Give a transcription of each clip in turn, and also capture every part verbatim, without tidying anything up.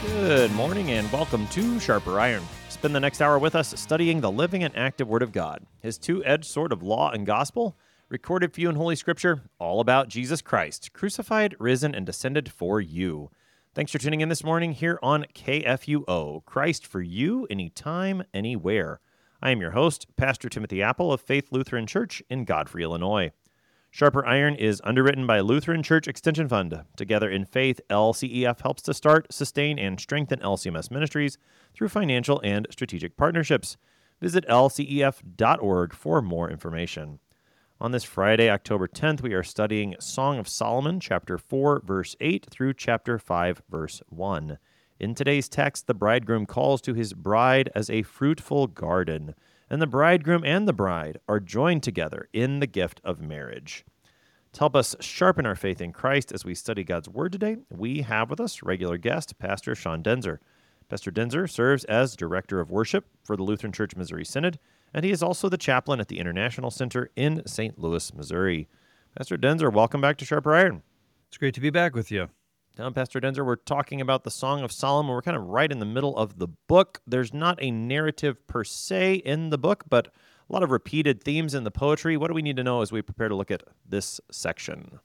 Good morning and welcome to Sharper Iron. Spend the next hour with us studying the living and active Word of God, His two-edged sword of law and gospel, recorded for you in Holy Scripture, all about Jesus Christ, crucified, risen, and descended for you. Thanks for tuning in this morning here on K F U O, Christ for you, anytime, anywhere. I am your host, Pastor Timothy Apple of Faith Lutheran Church in Godfrey, Illinois. Sharper Iron is underwritten by Lutheran Church Extension Fund. Together in Faith, L C E F helps to start, sustain, and strengthen L C M S ministries through financial and strategic partnerships. Visit L C E F dot org for more information. On this Friday, October tenth, we are studying Song of Solomon, chapter four, verse eight, through chapter five, verse one. In today's text, the bridegroom calls to his bride as a fruitful garden, and the bridegroom and the bride are joined together in the gift of marriage. To help us sharpen our faith in Christ as we study God's Word today, we have with us regular guest, Pastor Sean Denzer. Pastor Denzer serves as Director of Worship for the Lutheran Church Missouri Synod, and he is also the chaplain at the International Center in Saint Louis, Missouri. Pastor Denzer, welcome back to Sharper Iron. It's great to be back with you. Now, Pastor Denzer, we're talking about the Song of Solomon. We're kind of right in the middle of the book. There's not a narrative per se in the book, but a lot of repeated themes in the poetry. What do we need to know as we prepare to look at this section?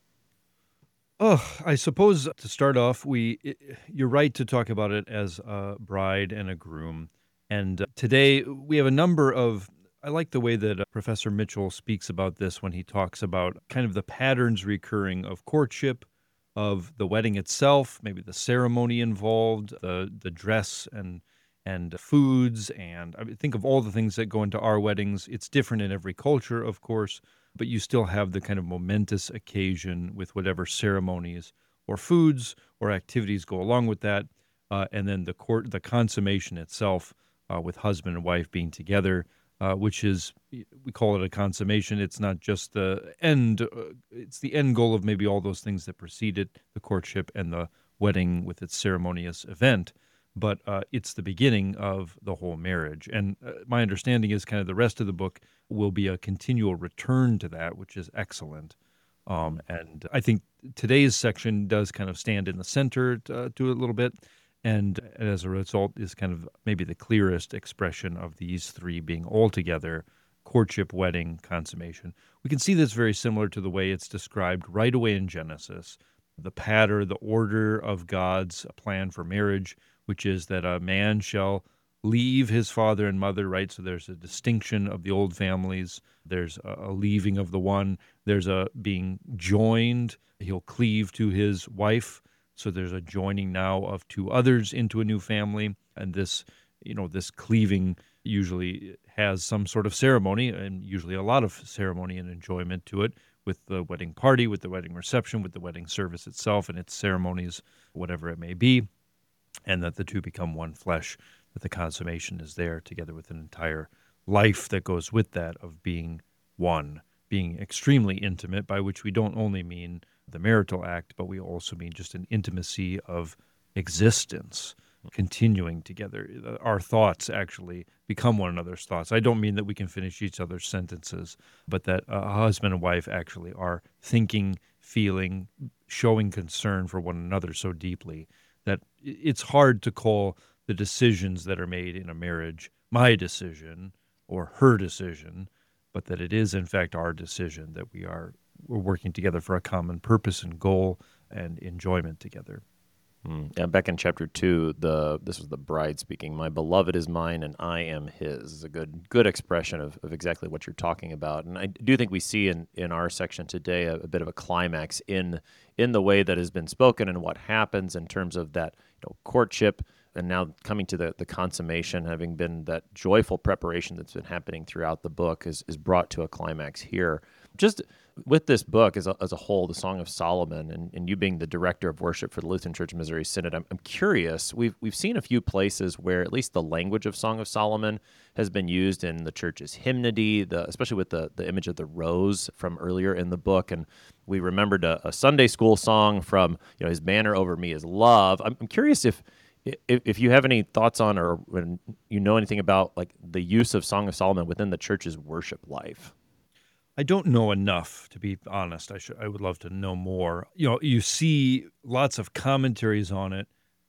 Oh, I suppose to start off, we you're right to talk about it as a bride and a groom. And today we have a number of, I like the way that Professor Mitchell speaks about this when he talks about kind of the patterns recurring of courtship, of the wedding itself, maybe the ceremony involved, the the dress and and foods, and I mean, think of all the things that go into our weddings. It's different in every culture, of course, but you still have the kind of momentous occasion with whatever ceremonies or foods or activities go along with that, uh, and then the court, the consummation itself, uh, with husband and wife being together. Uh, which is, we call it a consummation. It's not just the end, uh, it's the end goal of maybe all those things that preceded the courtship and the wedding with its ceremonious event, but uh, it's the beginning of the whole marriage. And uh, my understanding is kind of the rest of the book will be a continual return to that, which is excellent. Um, and I think today's section does kind of stand in the center to, uh, to it a little bit. And as a result is kind of maybe the clearest expression of these three being all together, courtship, wedding, consummation. We can see this very similar to the way it's described right away in Genesis, the pattern, the order of God's plan for marriage, which is that a man shall leave his father and mother, right? So there's a distinction of the old families. There's a leaving of the one. There's a being joined. He'll cleave to his wife. So there's a joining now of two others into a new family, and this, you know, this cleaving usually has some sort of ceremony, and usually a lot of ceremony and enjoyment to it, with the wedding party, with the wedding reception, with the wedding service itself and its ceremonies, whatever it may be, and that the two become one flesh, that the consummation is there together with an entire life that goes with that of being one, being extremely intimate, by which we don't only mean the marital act, but we also mean just an intimacy of existence, continuing together. Our thoughts actually become one another's thoughts. I don't mean that we can finish each other's sentences, but that a husband and wife actually are thinking, feeling, showing concern for one another so deeply that it's hard to call the decisions that are made in a marriage my decision or her decision, but that it is in fact our decision, that we are we're working together for a common purpose and goal and enjoyment together. Mm. Yeah, back in chapter two, the this was the bride speaking. My beloved is mine, and I am his. Is a good good expression of, of exactly what you're talking about. And I do think we see in, in our section today a, a bit of a climax in in the way that has been spoken and what happens in terms of that, you know, courtship, and now coming to the, the consummation, having been that joyful preparation that's been happening throughout the book, is is brought to a climax here. Just with this book as a, as a whole, the Song of Solomon, and, and you being the director of worship for the Lutheran Church Missouri Synod, I'm, I'm curious. We've we've seen a few places where at least the language of Song of Solomon has been used in the church's hymnody, the, especially with the, the image of the rose from earlier in the book. And we remembered a, a Sunday school song from, you know, His banner over me is love. I'm, I'm curious if If, if you have any thoughts on, or when you know anything about, like, the use of Song of Solomon within the church's worship life. I don't know enough, to be honest. I should, I would love to know more. You know, you see lots of commentaries on it,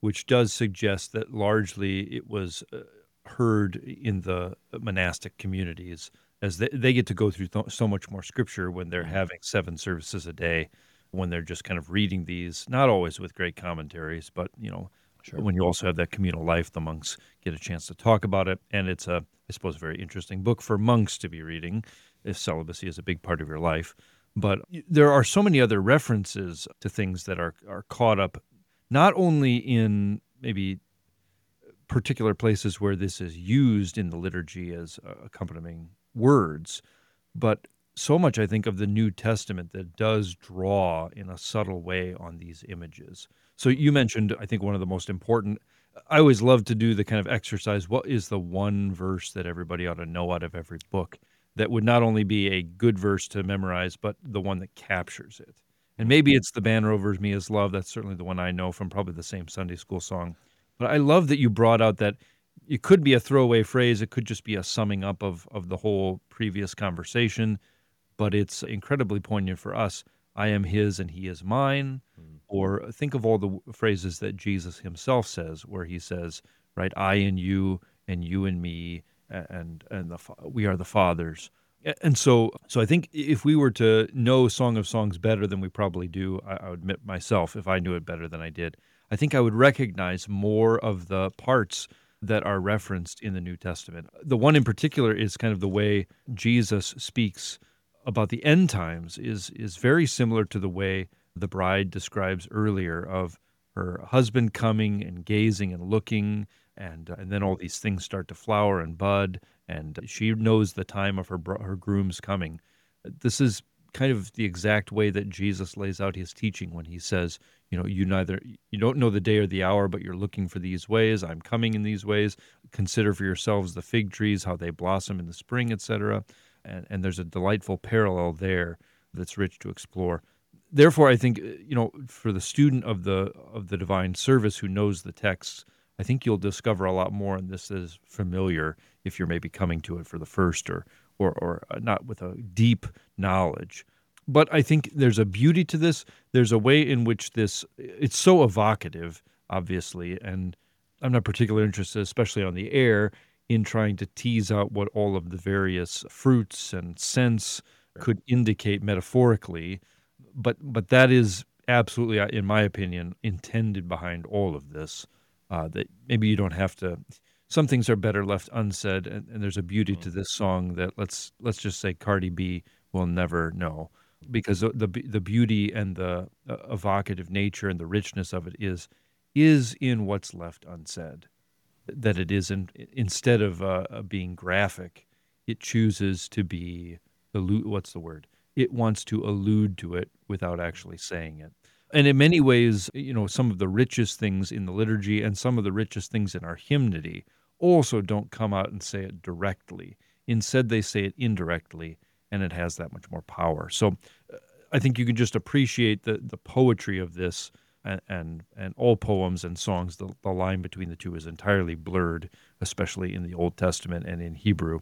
which does suggest that largely it was uh, heard in the monastic communities, as they, they get to go through th- so much more scripture when they're Mhm. having seven services a day, when they're just kind of reading these, not always with great commentaries, but, you know, Sure. when you also have that communal life, the monks get a chance to talk about it. And it's a, I suppose, a very interesting book for monks to be reading if celibacy is a big part of your life. But y- there are so many other references to things that are, are caught up not only in maybe particular places where this is used in the liturgy as uh, accompanying words, but so much, I think, of the New Testament that does draw in a subtle way on these images. So you mentioned, I think, one of the most important. I always love to do the kind of exercise. What is the one verse that everybody ought to know out of every book that would not only be a good verse to memorize, but the one that captures it? And Mhm. maybe it's the banner over me is love. That's certainly the one I know from probably the same Sunday school song. But I love that you brought out that it could be a throwaway phrase. It could just be a summing up of of the whole previous conversation, but it's incredibly poignant for us. I am his and he is mine. Mm. Or think of all the w- phrases that Jesus himself says, where he says, right, I and you and you and me a- and and the fa- we are the fathers. A- And so, so I think if we were to know Song of Songs better than we probably do, I, I would admit myself, if I knew it better than I did, I think I would recognize more of the parts that are referenced in the New Testament. The one in particular is kind of the way Jesus speaks about the end times is is very similar to the way the bride describes earlier of her husband coming and gazing and looking, and uh, and then all these things start to flower and bud, and she knows the time of her bro- her groom's coming. This is kind of the exact way that Jesus lays out his teaching when he says, you know, you neither you don't know the day or the hour, but you're looking for these ways. I'm coming in these ways. Consider for yourselves the fig trees, how they blossom in the spring, et cetera. And and there's a delightful parallel there that's rich to explore. Therefore, I think uh, you know, for the student of the of the divine service who knows the texts, I think you'll discover a lot more in this that is familiar if you're maybe coming to it for the first or or or uh, not with a deep knowledge. But I think there's a beauty to this. There's a way in which this it's so evocative, obviously, and I'm not particularly interested, especially on the air, in trying to tease out what all of the various fruits and scents Sure. could indicate metaphorically. But but that is absolutely, uh, in my opinion, intended behind all of this. Uh, that maybe you don't have to. Some things are better left unsaid, and, and there's a beauty Mm. to this song that let's let's just say Cardi B will never know, because the the, be- the beauty and the uh, evocative nature and the richness of it is is in what's left unsaid. That it isn't, instead of uh, uh, being graphic, it chooses to be allu- what's the word? It wants to allude to it without actually saying it. And in many ways, you know, some of the richest things in the liturgy and some of the richest things in our hymnody also don't come out and say it directly. Instead, they say it indirectly, and it has that much more power. So uh, I think you can just appreciate the, the poetry of this, and, and and all poems and songs, the, the line between the two is entirely blurred, especially in the Old Testament and in Hebrew.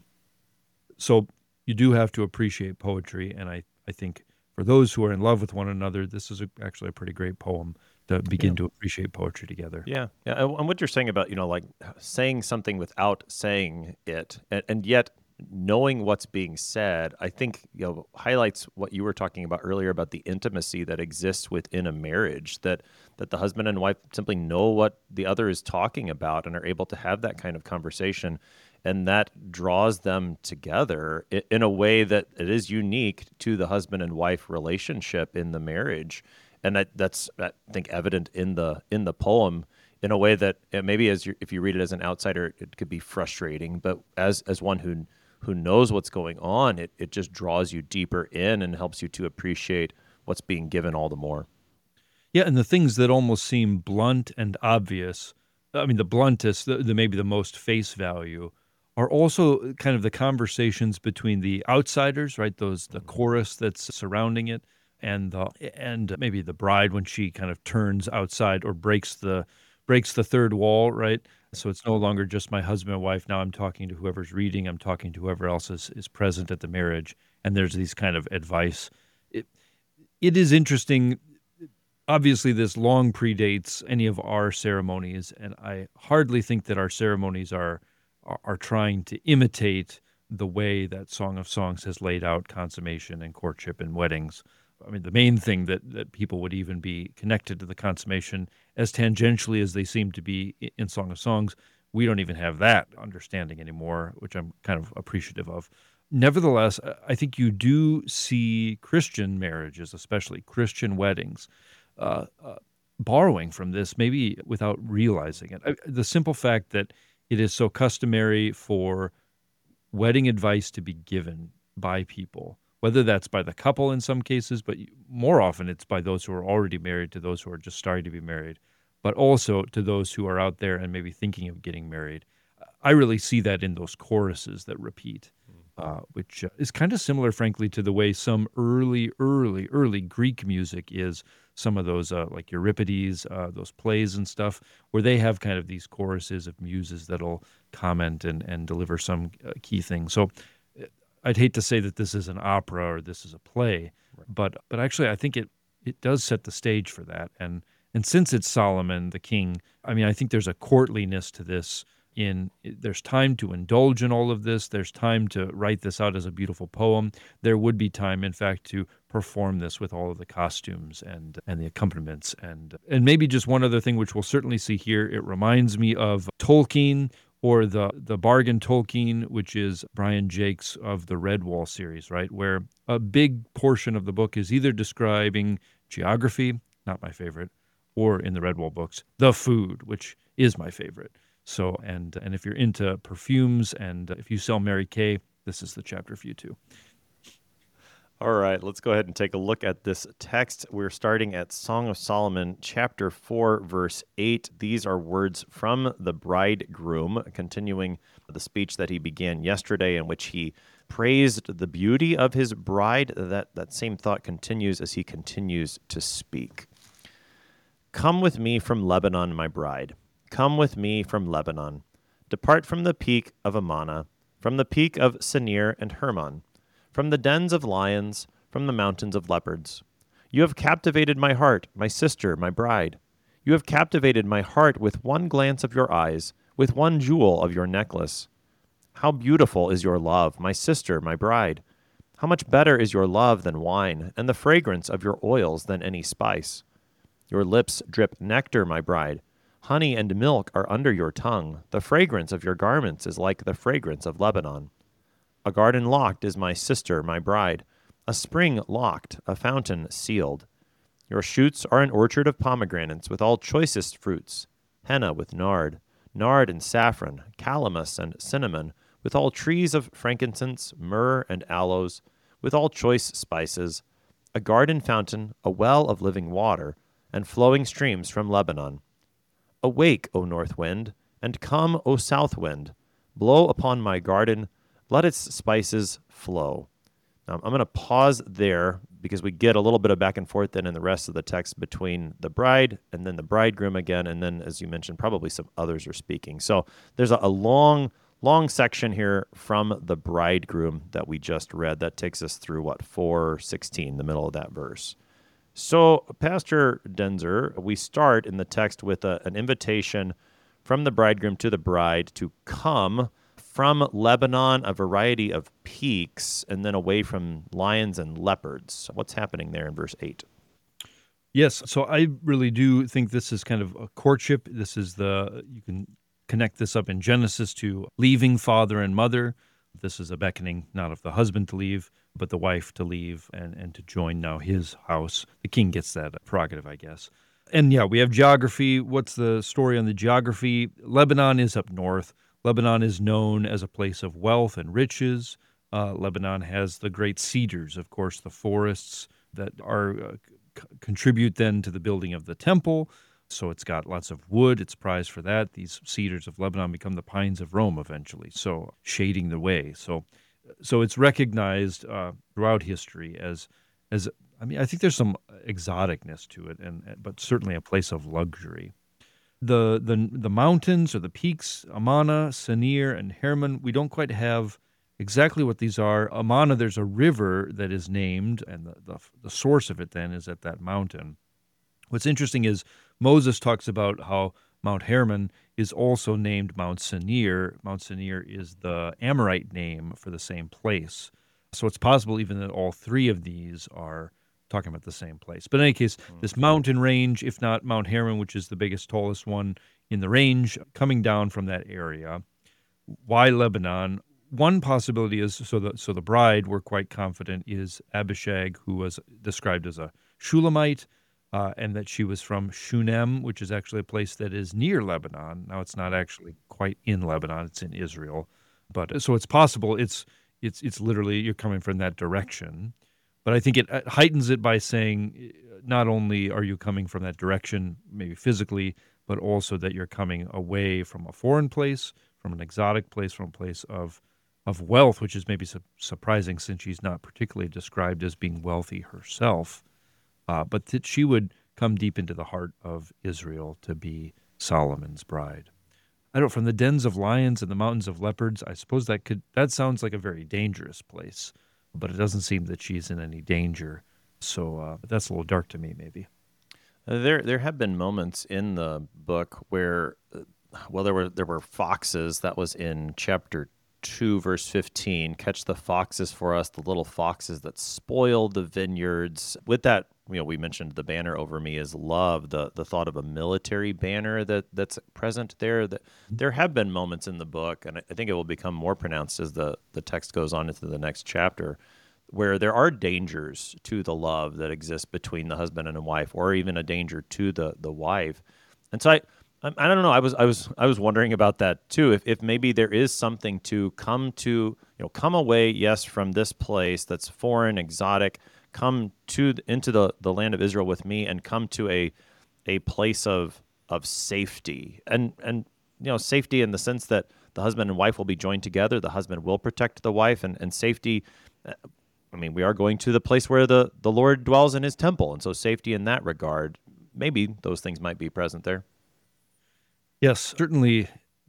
So you do have to appreciate poetry, and I, I think for those who are in love with one another, this is a, actually a pretty great poem to Yeah. begin to appreciate poetry together. Yeah, yeah, and and what you're saying about, you know, like, h saying something without saying it, and and yet knowing what's being said, I think, you know, highlights what you were talking about earlier about the intimacy that exists within a marriage, that that the husband and wife simply know what the other is talking about and are able to have that kind of conversation, and that draws them together I in a way that it is unique to the husband and wife relationship in the marriage, and that that's I think evident in the in the poem in a way that uh, maybe as you if you read it as an outsider, it could be frustrating, but as as one who who knows what's going on, it it just draws you deeper in and helps you to appreciate what's being given all the more. Yeah, and the things that almost seem blunt and obvious, I mean, the bluntest, the, the maybe the most face value, are also kind of the conversations between the outsiders, right? Those the Mhm. chorus that's surrounding it, and the and maybe the bride when she kind of turns outside or breaks the breaks the third wall, right? So it's no longer just my husband and wife. Now I'm talking to whoever's reading. I'm talking to whoever else is, is present at the marriage, and there's these kind of advice. It it is interesting Obviously, this long predates any of our ceremonies, and I hardly think that our ceremonies are are, are trying to imitate the way that Song of Songs has laid out consummation and courtship and weddings. I mean, the main thing that, that people would even be connected to the consummation as tangentially as they seem to be i- in Song of Songs, we don't even have that understanding anymore, which I'm kind of appreciative of. Nevertheless, I I think you do see Christian marriages, especially Christian weddings, uh, uh, borrowing from this, maybe without realizing it. I, the simple fact that it is so customary for wedding advice to be given by people, whether that's by the couple in some cases, but more often it's by those who are already married to those who are just starting to be married, but also to those who are out there and maybe thinking of getting married. I really see that in those choruses that repeat, uh, which uh, is kind of similar, frankly, to the way some early, early, early Greek music is. Some of those, uh, like Euripides, uh, those plays and stuff, where they have kind of these choruses of muses that'll comment and, and deliver some uh, key thing. So uh, I'd hate to say that this is an opera or this is a play, but but actually I think it it does set the stage for that. And and since it's Solomon the king, I mean I think there's a courtliness to this. In there's time to indulge in all of this. There's time to write this out as a beautiful poem. There would be time, in fact, to perform this with all of the costumes and and the accompaniments and and maybe just one other thing which we'll certainly see here. It reminds me of Tolkien or the the Bargain Tolkien, which is Brian Jakes of the Redwall series, right, where a big portion of the book is either describing geography, not my favorite, or in the Redwall books, the food, which is my favorite. So, and and if you're into perfumes and if you sell Mary Kay, this is the chapter for you too. All right, let's go ahead and take a look at this text. We're starting at Song of Solomon, chapter four, verse eight. These are words from the bridegroom, continuing the speech that he began yesterday, in which he praised the beauty of his bride. That, that same thought continues as he continues to speak. Come with me from Lebanon, my bride. Come with me from Lebanon. Depart from the peak of Amana, from the peak of Senir and Hermon, from the dens of lions, from the mountains of leopards. You have captivated my heart, my sister, my bride. You have captivated my heart with one glance of your eyes, with one jewel of your necklace. How beautiful is your love, my sister, my bride. How much better is your love than wine, and the fragrance of your oils than any spice. Your lips drip nectar, my bride. Honey and milk are under your tongue. The fragrance of your garments is like the fragrance of Lebanon. A garden locked is my sister, my bride. A spring locked, a fountain sealed. Your shoots are an orchard of pomegranates with all choicest fruits. Henna with nard, nard and saffron, calamus and cinnamon, with all trees of frankincense, myrrh and aloes, with all choice spices. A garden fountain, a well of living water, and flowing streams from Lebanon. Awake, O north wind, and come, O south wind. Blow upon my garden, let its spices flow. Now, I'm going to pause there because we get a little bit of back and forth then in the rest of the text between the bride and then the bridegroom again, and then, as you mentioned, probably some others are speaking. So there's a, a long, long section here from the bridegroom that we just read. That takes us through, what, four sixteen, the middle of that verse. So, Pastor Denzer, we start in the text with a, an invitation from the bridegroom to the bride to come from Lebanon, a variety of peaks, and then away from lions and leopards. So what's happening there in verse eight? Yes, so I really do think this is kind of a courtship. This is the, you can connect this up in Genesis to leaving father and mother. This is a beckoning not of the husband to leave, but the wife to leave and, and to join now his house. The king gets that prerogative, I guess. And yeah, we have geography. What's the story on the geography? Lebanon is up north. Lebanon is known as a place of wealth and riches. Uh, Lebanon has the great cedars, of course, the forests that are uh, c- contribute then to the building of the temple. So it's got lots of wood. It's prized for that. These cedars of Lebanon become the pines of Rome eventually, so shading the way. So so it's recognized uh, throughout history as, as I mean, I think there's some exoticness to it, and but certainly a place of luxury. The the the mountains or the peaks, Amana, Senir, and Hermon, we don't quite have exactly what these are. Amana, there's a river that is named, and the, the, the source of it then is at that mountain, What's interesting is Moses talks about how Mount Hermon is also named Mount Senir. Mount Senir is the Amorite name for the same place. So it's possible even that all three of these are talking about the same place. But in any case, this mountain range, if not Mount Hermon, which is the biggest, tallest one in the range, coming down from that area. Why Lebanon? One possibility is so the so the bride, we're quite confident, is Abishag, who was described as a Shulamite, uh, and that she was from Shunem, which is actually a place that is near Lebanon. Now, it's not actually quite in Lebanon; it's in Israel, but so it's possible. It's it's it's literally you're coming from that direction, but I think it uh, heightens it by saying uh, not only are you coming from that direction, maybe physically, but also that you're coming away from a foreign place, from an exotic place, from a place of of wealth, which is maybe su- surprising since she's not particularly described as being wealthy herself, uh, but that she would come deep into the heart of Israel to be Solomon's bride. I don't. From the dens of lions and the mountains of leopards, I suppose that could that sounds like a very dangerous place, but it doesn't seem that she's in any danger. So uh, that's a little dark to me, maybe. Uh, There, there have been moments in the book where, uh, well, there were there were foxes. That was in chapter two, verse fifteen. Catch the foxes for us, the little foxes that spoiled the vineyards. With that, you know, we mentioned the banner over me is love. The the thought of a military banner that that's present there. That there have been moments in the book, and I I think it will become more pronounced as the the text goes on into the next chapter, where there are dangers to the love that exists between the husband and a wife, or even a danger to the the wife. And so I, I, I don't know. I was I was I was wondering about that too. If if maybe there is something to come to, you know, come away, yes, from this place that's foreign, exotic, come to into the the land of Israel with me, and come to a a place of of safety, and and you know, safety in the sense that the husband and wife will be joined together. The husband will protect the wife, and and safety. I mean, we are going to the place where the, the Lord dwells in his temple. And so safety in that regard, maybe those things might be present there. Yes, certainly.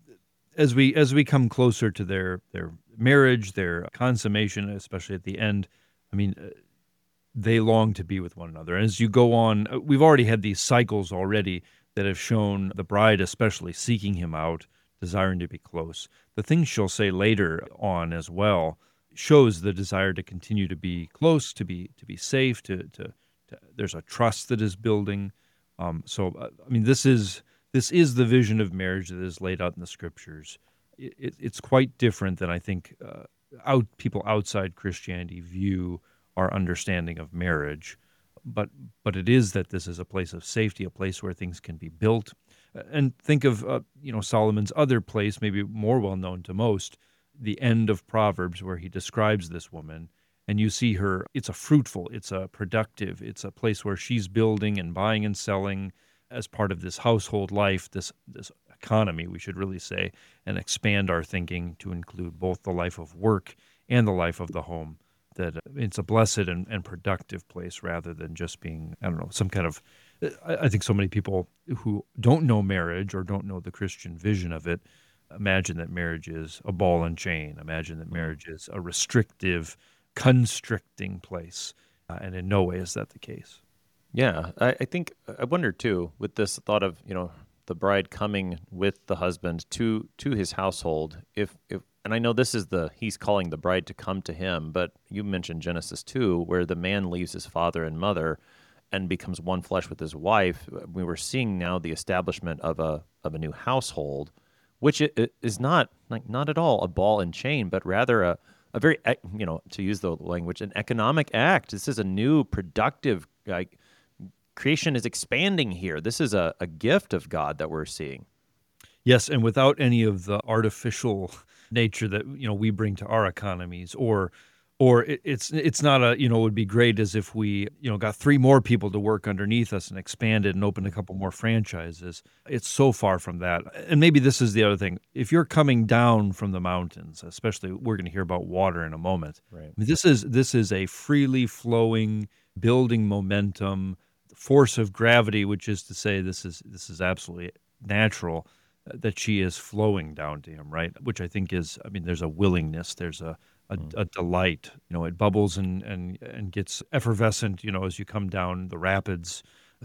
As we as we come closer to their their marriage, their consummation, especially at the end, I mean, uh, they long to be with one another. And as you go on, uh, we've already had these cycles already that have shown the bride, especially seeking him out, desiring to be close. The things she'll say later on as well shows the desire to continue to be close, to be to be safe. To, to, to there's a trust that is building. Um, so, uh, I mean, this is this is the vision of marriage that is laid out in the scriptures. It, it, it's quite different than I think uh, out people outside Christianity view our understanding of marriage. But but it is that this is a place of safety, a place where things can be built. And think of uh, you know Solomon's other place, maybe more well known to most, the end of Proverbs, where he describes this woman, and you see her. It's a fruitful, it's a productive, it's a place where she's building and buying and selling as part of this household life, this this economy, we should really say, and expand our thinking to include both the life of work and the life of the home. That it's a blessed and, and productive place rather than just being, I don't know, some kind of, I, I think so many people who don't know marriage or don't know the Christian vision of it imagine that marriage is a ball and chain, imagine that marriage is a restrictive, constricting place, uh, and in no way is that the case. Yeah, I, I think, I wonder too, with this thought of, you know, the bride coming with the husband to to his household, if if and I know this is the, he's calling the bride to come to him, but you mentioned Genesis two, where the man leaves his father and mother and becomes one flesh with his wife. We were seeing now the establishment of a of a new household, which it, it is not like not at all a ball and chain, but rather a a very, you know, to use the language, an economic act. This is a new productive, like, creation is expanding here. This is a, a gift of God that we're seeing. Yes, and without any of the artificial nature that you know we bring to our economies, or or it, it's it's not a you know it would be great as if we you know got three more people to work underneath us and expanded and opened a couple more franchises. It's so far from that. And maybe this is the other thing. If you're coming down from the mountains, especially we're going to hear about water in a moment. Right. I mean, this is this is a freely flowing, building momentum, force of gravity, which is to say this is this is absolutely natural, uh, that she is flowing down to him, right? Which I think is, I mean, there's a willingness, there's a a, Mm. a delight. You know, it bubbles and and and gets effervescent. You know, as you come down the rapids.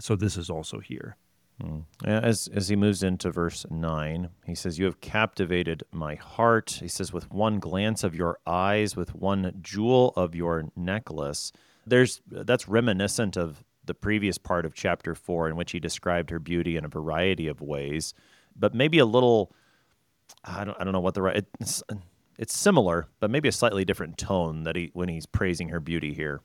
So this is also here. Hmm. As as he moves into verse nine, he says, "You have captivated my heart." He says, "With one glance of your eyes, with one jewel of your necklace." There's that's reminiscent of the previous part of chapter four, in which he described her beauty in a variety of ways, but maybe a little. I don't I don't know what the right. It's, it's similar, but maybe a slightly different tone that he when he's praising her beauty here.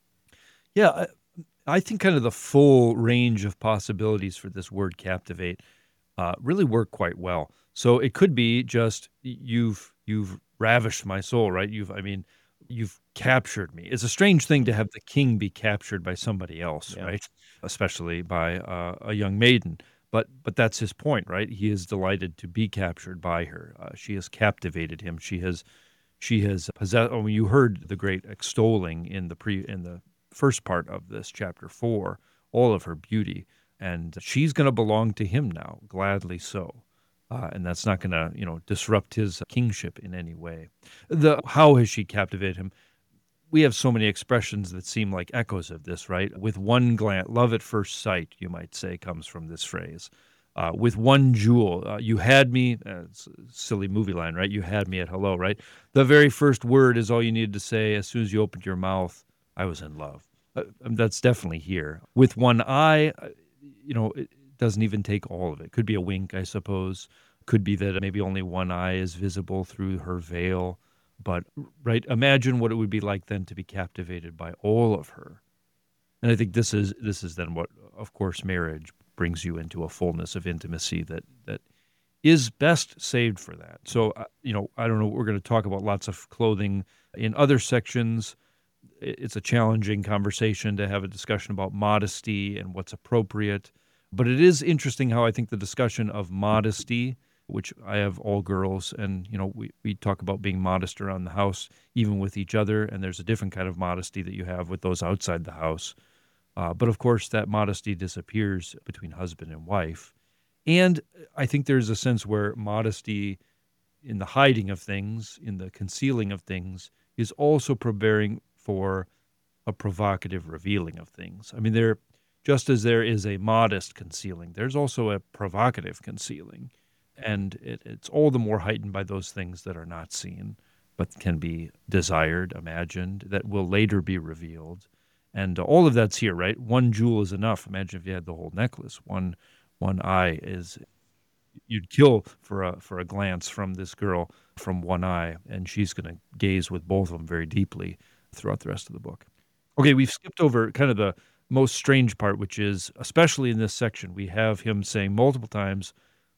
Yeah, I, I think kind of the full range of possibilities for this word captivate uh, really work quite well. So it could be just you've you've ravished my soul, right? You've I mean, you've captured me. It's a strange thing to have the king be captured by somebody else, Yeah. right? Especially by uh, a young maiden. But but that's his point, right? He is delighted to be captured by her. Uh, she has captivated him. She has she has possessed. Oh, you heard the great extolling in the pre in the first part of this chapter four, all of her beauty, and she's going to belong to him now, gladly so. Uh, and that's not going to, you know, disrupt his kingship in any way. The how has she captivated him? We have so many expressions that seem like echoes of this, right? With one glance, love at first sight, you might say, comes from this phrase. Uh, with one jewel, uh, you had me, uh, it's a silly movie line, right? You had me at hello, right? The very first word is all you needed to say. As soon as you opened your mouth, I was in love. Uh, um, that's definitely here. With one eye, uh, you know, it doesn't even take all of it. Could be a wink, I suppose. Could be that maybe only one eye is visible through her veil. But, right, imagine what it would be like then to be captivated by all of her. And I think this is this is then what, of course, marriage brings you into a fullness of intimacy that that is best saved for that. So, uh, you know, I don't know, we're going to talk about lots of clothing in other sections. It's a challenging conversation to have a discussion about modesty and what's appropriate. But it is interesting how I think the discussion of modesty, which I have all girls, and, you know, we, we talk about being modest around the house, even with each other, and there's a different kind of modesty that you have with those outside the house. Uh, but, of course, that modesty disappears between husband and wife. And I think there's a sense where modesty in the hiding of things, in the concealing of things, is also preparing for a provocative revealing of things. I mean, there, just as there is a modest concealing, there's also a provocative concealing. And it, it's all the more heightened by those things that are not seen, but can be desired, imagined, that will later be revealed. And all of that's here, right? One jewel is enough. Imagine if you had the whole necklace. One one eye is, you'd kill for a for a glance from this girl from one eye, and she's going to gaze with both of them very deeply throughout the rest of the book. Okay, we've skipped over kind of the most strange part, which is, especially in this section, we have him saying multiple times,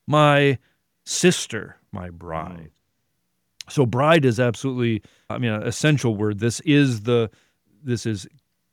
my sister, my bride. Mm. So bride is absolutely, I mean, an essential word. This is the, this is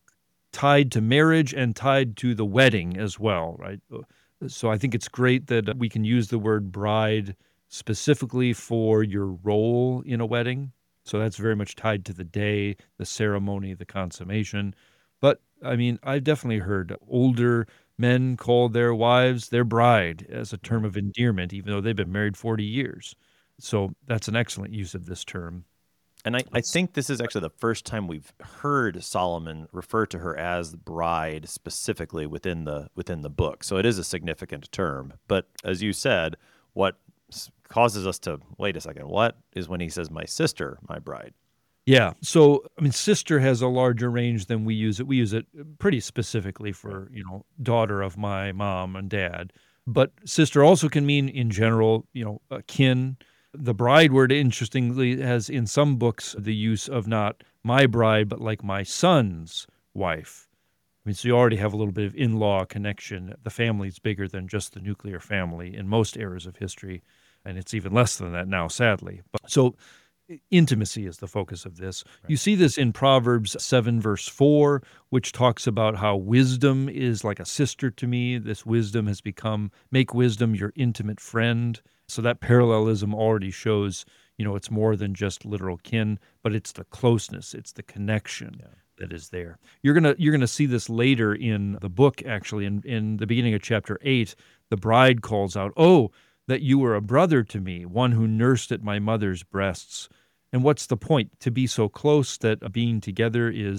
tied to marriage and tied to the wedding as well, right? So I think it's great that we can use the word bride specifically for your role in a wedding. So that's very much tied to the day, the ceremony, the consummation. But, I mean, I've definitely heard older men call their wives their bride as a term of endearment, even though they've been married forty years. So that's an excellent use of this term. And I, I think this is actually the first time we've heard Solomon refer to her as bride specifically within the within the book. So it is a significant term. But as you said, what causes us to wait a second, what is when he says my sister, my bride? Yeah. So, I mean, sister has a larger range than we use it. We use it pretty specifically for, you know, daughter of my mom and dad. But sister also can mean, in general, you know, a kin. The bride word, interestingly, has in some books the use of not my bride, but like my son's wife. I mean, so you already have a little bit of in-law connection. The family's bigger than just the nuclear family in most eras of history, and it's even less than that now, sadly. But so intimacy is the focus of this. Right. You see this in Proverbs seven, verse four, which talks about how wisdom is like a sister to me. This wisdom has become, make wisdom your intimate friend. So that parallelism already shows, you know, it's more than just literal kin, but it's the closeness, it's the connection yeah. that is there. You're gonna you're gonna see this later in the book, actually. In, in the beginning of chapter eight, the bride calls out, "Oh, that you were a brother to me, one who nursed at my mother's breasts." And what's the point? To be so close that being together is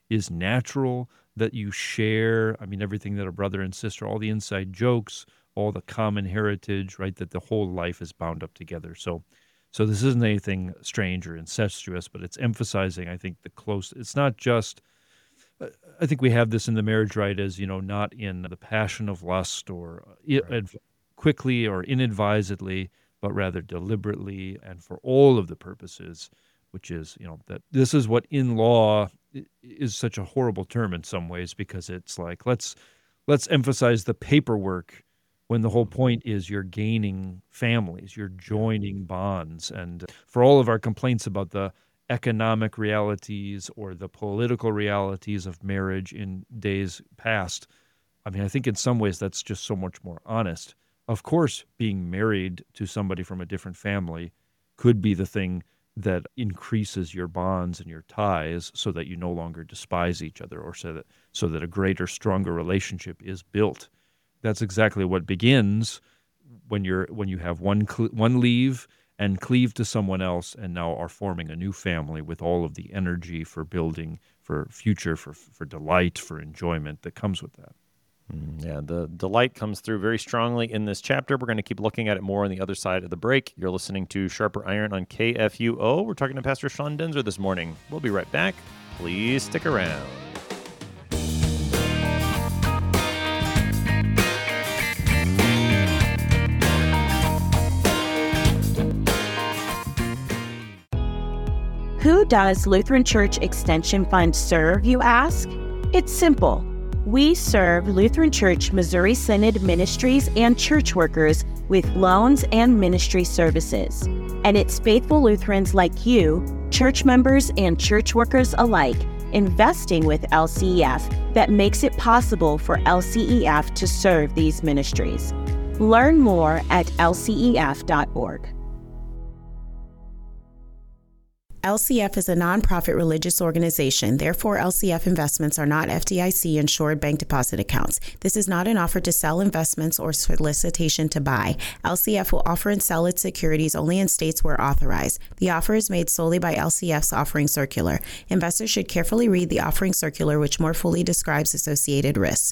is natural, that you share, I mean, everything that a brother and sister, all the inside jokes, all the common heritage, right, that the whole life is bound up together. So so this isn't anything strange or incestuous, but it's emphasizing, I think, the close, it's not just, uh, I think we have this in the marriage rite as, you know, not in the passion of lust or uh, Right. adv- quickly or inadvisedly, but rather deliberately and for all of the purposes, which is, you know, that this is what in law i- is such a horrible term in some ways, because it's like, let's let's emphasize the paperwork when the whole Mm. point is you're gaining families, you're Yeah. joining bonds. And for all of our complaints about the economic realities or the political realities of marriage in days past, I mean, I think in some ways that's just so much more honest. Of course, being married to somebody from a different family could be the thing that increases your bonds and your ties so that you no longer despise each other, or so that so that a greater, stronger relationship is built. That's exactly what begins when you're when you have one cle one leave and cleave to someone else, and now are forming a new family with all of the energy for building, for future, for for delight, for enjoyment that comes with that. Mm, yeah, the delight comes through very strongly in this chapter. We're going to keep looking at it more on the other side of the break. You're listening to Sharper Iron on K F U O. We're talking to Pastor Sean Denzer this morning. We'll be right back. Please stick around. Who does Lutheran Church Extension Fund serve, you ask? It's simple. We serve Lutheran Church Missouri Synod ministries and church workers with loans and ministry services. And it's faithful Lutherans like you, church members and church workers alike, investing with L C E F that makes it possible for L C E F to serve these ministries. Learn more at L C E F dot org. L C F is a nonprofit religious organization. Therefore, L C F investments are not F D I C-insured bank deposit accounts. This is not an offer to sell investments or solicitation to buy. L C F will offer and sell its securities only in states where authorized. The offer is made solely by L C F's offering circular. Investors should carefully read the offering circular, which more fully describes associated risks.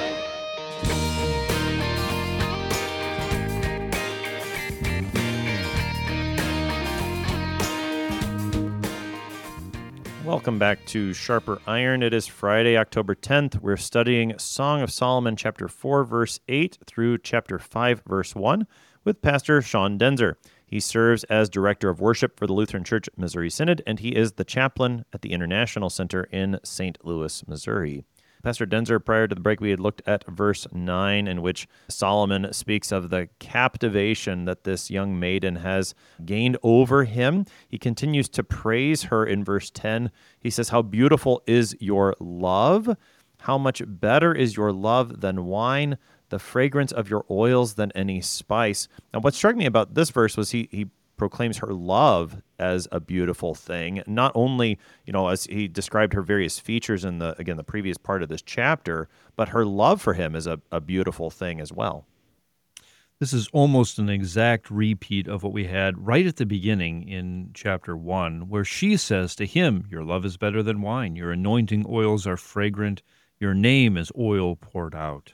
Welcome back to Sharper Iron. It is Friday, October tenth. We're studying Song of Solomon, chapter four, verse eight through chapter five, verse one, with Pastor Sean Denzer. He serves as Director of Worship for the Lutheran Church Missouri Synod, and he is the chaplain at the International Center in Saint Louis, Missouri. Pastor Denzer, prior to the break, we had looked at verse nine, in which Solomon speaks of the captivation that this young maiden has gained over him. He continues to praise her in verse ten. He says, "How beautiful is your love! How much better is your love than wine, the fragrance of your oils than any spice." Now, what struck me about this verse was he he proclaims her love as a beautiful thing. Not only, you know, as he described her various features in the, again, the previous part of this chapter, but her love for him is a, a beautiful thing as well. This is almost an exact repeat of what we had right at the beginning in chapter one, where she says to him, "Your love is better than wine. Your anointing oils are fragrant. Your name is oil poured out."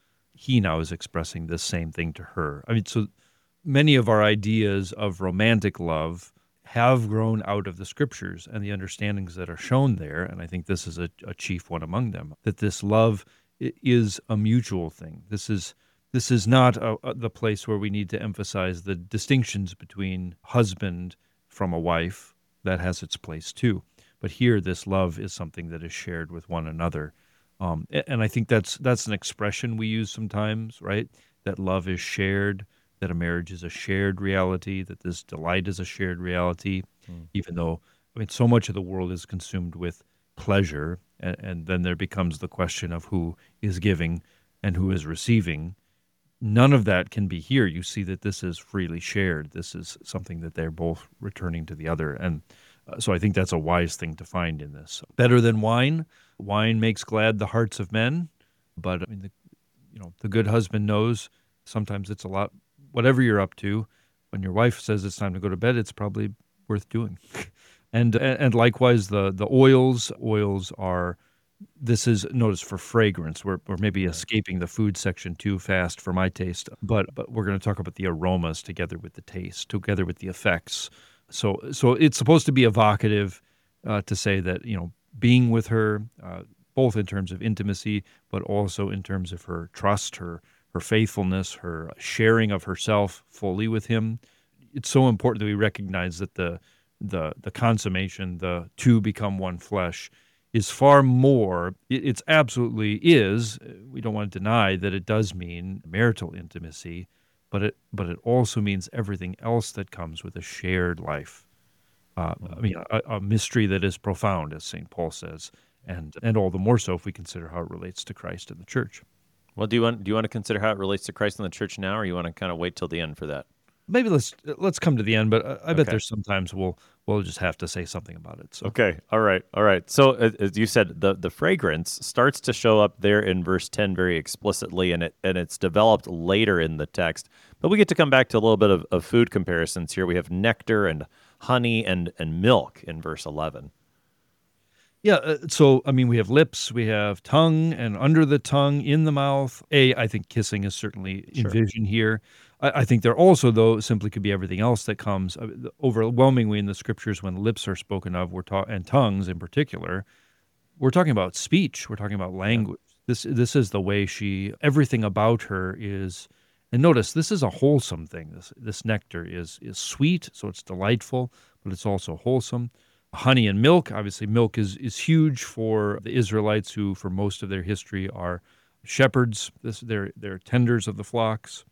He now is expressing this same thing to her. I mean, so many of our ideas of romantic love have grown out of the scriptures and the understandings that are shown there, and I think this is a, a chief one among them, that this love i- is a mutual thing. This is this is not a, a, the place where we need to emphasize the distinctions between husband from a wife. That has its place too. But here, this love is something that is shared with one another. Um, a- and I think that's that's an expression we use sometimes, right? That love is shared, that a marriage is a shared reality, that this delight is a shared reality, Mm. even though, I mean, so much of the world is consumed with pleasure, and, and then there becomes the question of who is giving and who is receiving. None of that can be here. You see that this is freely shared. This is something that they're both returning to the other. And uh, so I think that's a wise thing to find in this. Better than wine. Wine makes glad the hearts of men, but I mean, the, you know, the good husband knows sometimes it's a lot. Whatever you're up to, when your wife says it's time to go to bed, it's probably worth doing. And and likewise, the the oils, oils are, this is, notice, for fragrance. We're, we're maybe escaping the food section too fast for my taste, but but we're going to talk about the aromas together with the taste, together with the effects. So so it's supposed to be evocative, uh, to say that, you know, being with her, uh, both in terms of intimacy, but also in terms of her trust, her her faithfulness, her sharing of herself fully with him. It's so important that we recognize that the the the consummation, the two become one flesh, is far more. It, it's absolutely is. We don't want to deny that it does mean marital intimacy, but it but it also means everything else that comes with a shared life. Uh, I mean, a, a mystery that is profound, as Saint Paul says, and and all the more so if we consider how it relates to Christ and the church. Well, do you want do you want to consider how it relates to Christ and the church now, or you want to kind of wait till the end for that? Maybe let's let's come to the end, but I, I bet Okay. there's sometimes we'll we'll just have to say something about it. So Okay. All right. All right. So as as you said, the the fragrance starts to show up there in verse ten very explicitly, and it and it's developed later in the text. But we get to come back to a little bit of, of food comparisons here. We have nectar and honey and and milk in verse eleven. yeah, uh, so I mean, we have lips, we have tongue, and under the tongue, in the mouth. A, I think kissing is certainly Sure. envisioned here. I, I think there also, though, simply could be everything else that comes. Uh, the- Overwhelmingly in the scriptures, when lips are spoken of, we're ta- and tongues in particular, we're talking about speech. We're talking about language. This this is the way she. Everything about her is. And notice, this is a wholesome thing. This this nectar is is sweet, so it's delightful, but it's also wholesome. Honey and milk, obviously, milk is is huge for the Israelites, who for most of their history are shepherds. This they're they're tenders of the flocks.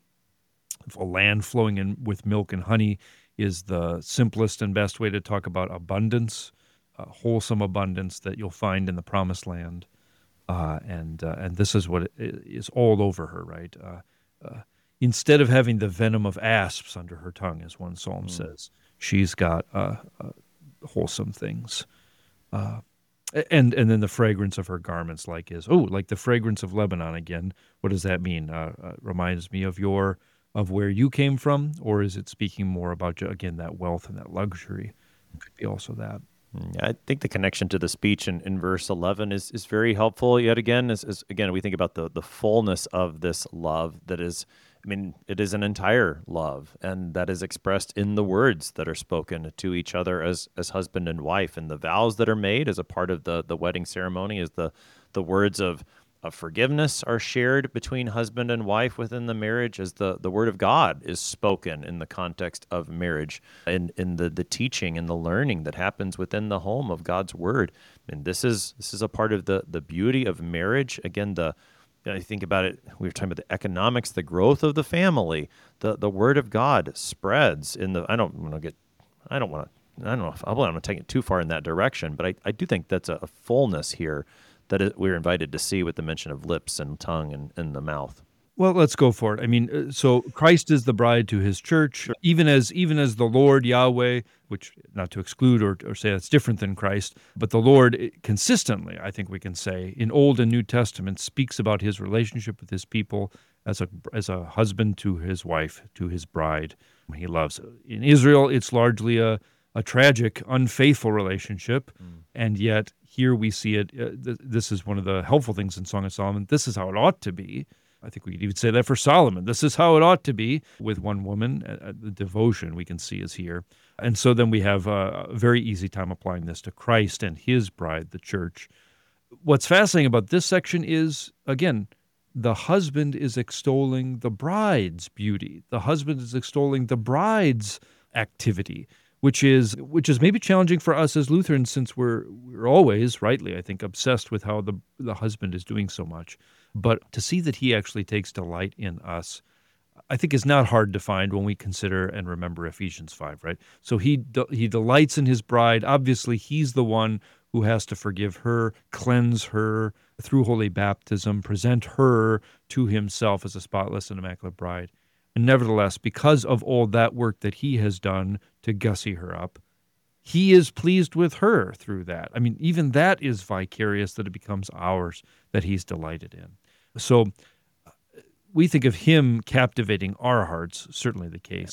A land flowing in with milk and honey is the simplest and best way to talk about abundance, uh, wholesome abundance that you'll find in the Promised Land. Uh, and uh, and this is what it is all over her, right? Uh, uh, instead of having the venom of asps under her tongue, as one psalm says, she's got uh, uh, wholesome things. Uh, and and then the fragrance of her garments, like is oh, like the fragrance of Lebanon again. What does that mean? Uh, uh, reminds me of your of where you came from, or is it speaking more about ju- again that wealth and that luxury? It could be also that. Mm, I think the connection to the speech in, in verse eleven is, is very helpful yet again. As, as again, we think about the, the fullness of this love that is, I mean, it is an entire love, and that is expressed in the words that are spoken to each other as, as husband and wife, and the vows that are made as a part of the, the wedding ceremony, is the, the words of of forgiveness are shared between husband and wife within the marriage, as the, the word of God is spoken in the context of marriage, in, in the, the teaching and the learning that happens within the home of God's word. And this is this is a part of the, the beauty of marriage. Again, the you know, you think about it, we were talking about the economics, the growth of the family, the, the word of God spreads in the, I don't want to get, I don't want to, I don't know if I want to take it too far in that direction, but I, I do think that's a, a fullness here that it, we're invited to see with the mention of lips and tongue and, and the mouth. Well, let's go for it. I mean, uh, so Christ is the bride to his church, even as even as the Lord Yahweh, which not to exclude or, or say that's different than Christ, but the Lord eh, consistently, I think we can say, in Old and New Testament speaks about his relationship with his people as a as a husband to his wife, to his bride, whom he loves. In Israel, it's largely a a tragic, unfaithful relationship, mm. and yet here we see it. Uh, th- this is one of the helpful things in Song of Solomon. This is how it ought to be. I think we could even say that for Solomon. This is how it ought to be with one woman. Uh, the devotion we can see is here. And so then we have uh, a very easy time applying this to Christ and his bride, the church. What's fascinating about this section is, again, the husband is extolling the bride's beauty. The husband is extolling the bride's activity, which is which is maybe challenging for us as Lutherans, since we're we're always, rightly, I think, obsessed with how the the husband is doing so much. But to see that he actually takes delight in us, I think, is not hard to find when we consider and remember Ephesians five, right? So he de- he delights in his bride. Obviously, he's the one who has to forgive her, cleanse her through holy baptism, present her to himself as a spotless and immaculate bride. And nevertheless, because of all that work that he has done to gussy her up, he is pleased with her through that. I mean, even that is vicarious, that it becomes ours, that he's delighted in. So we think of him captivating our hearts, certainly the case.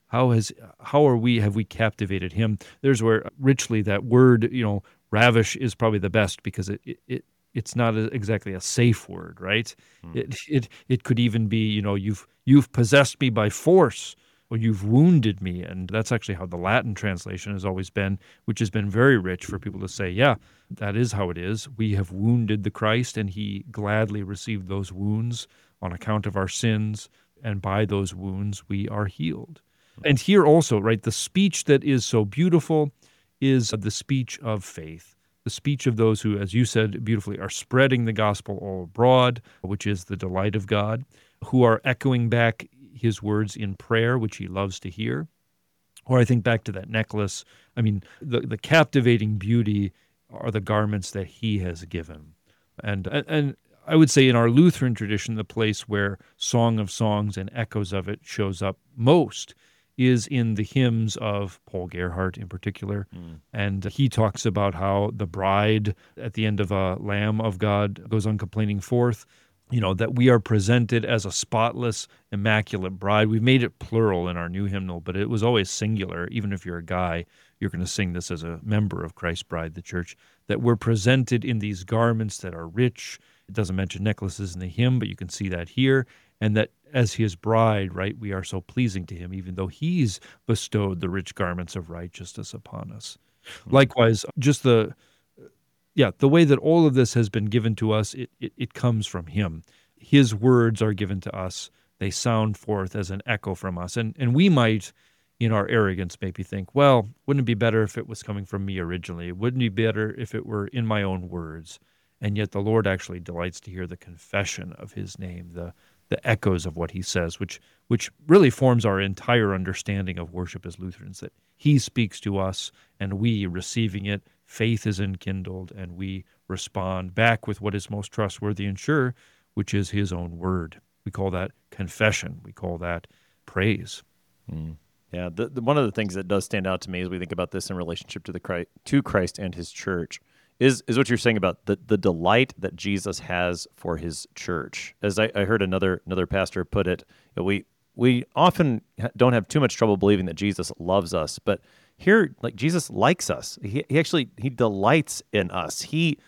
How has how are we have we captivated him? There's where richly that word, you know, ravish is probably the best because it it, it it's not a, exactly a safe word, right? Mm. It it it could even be, you know, you've you've possessed me by force, or you've wounded me, and that's actually how the Latin translation has always been, which has been very rich for people to say, yeah, that is how it is. We have wounded the Christ, and he gladly received those wounds on account of our sins, and by those wounds we are healed. And here also, right, the speech that is so beautiful is the speech of faith, the speech of those who, as you said beautifully, are spreading the gospel all abroad, which is the delight of God, who are echoing back his words in prayer, which he loves to hear. Or I think back to that necklace. I mean, the, the captivating beauty are the garments that he has given. And, and I would say in our Lutheran tradition, the place where Song of Songs and echoes of it shows up most is in the hymns of Paul Gerhardt in particular. Mm. And he talks about how the bride at the end of a Lamb of God goes uncomplaining forth, you know, that we are presented as a spotless, immaculate bride. We've made it plural in our new hymnal, but it was always singular. Even if you're a guy, you're going to sing this as a member of Christ's bride, the church, that we're presented in these garments that are rich. It doesn't mention necklaces in the hymn, but you can see that here. And that as his bride, right, we are so pleasing to him, even though he's bestowed the rich garments of righteousness upon us. Mm-hmm. Likewise, just the, yeah, the way that all of this has been given to us, it, it, it comes from him. His words are given to us. They sound forth as an echo from us. And, and we might, in our arrogance, maybe think, well, wouldn't it be better if it was coming from me originally? Wouldn't it be better if it were in my own words? And yet the Lord actually delights to hear the confession of his name, the the echoes of what he says, which which really forms our entire understanding of worship as Lutherans, that he speaks to us and we, receiving it, faith is enkindled, and we respond back with what is most trustworthy and sure, which is his own word. We call that confession. We call that praise. Mm. Yeah, the, the, one of the things that does stand out to me as we think about this in relationship to the Christ, to Christ and his church is is what you're saying about the, the delight that Jesus has for his church. As I, I heard another another pastor put it, you know, we we often don't have too much trouble believing that Jesus loves us, but here, like, Jesus likes us. He he actually he delights in us. He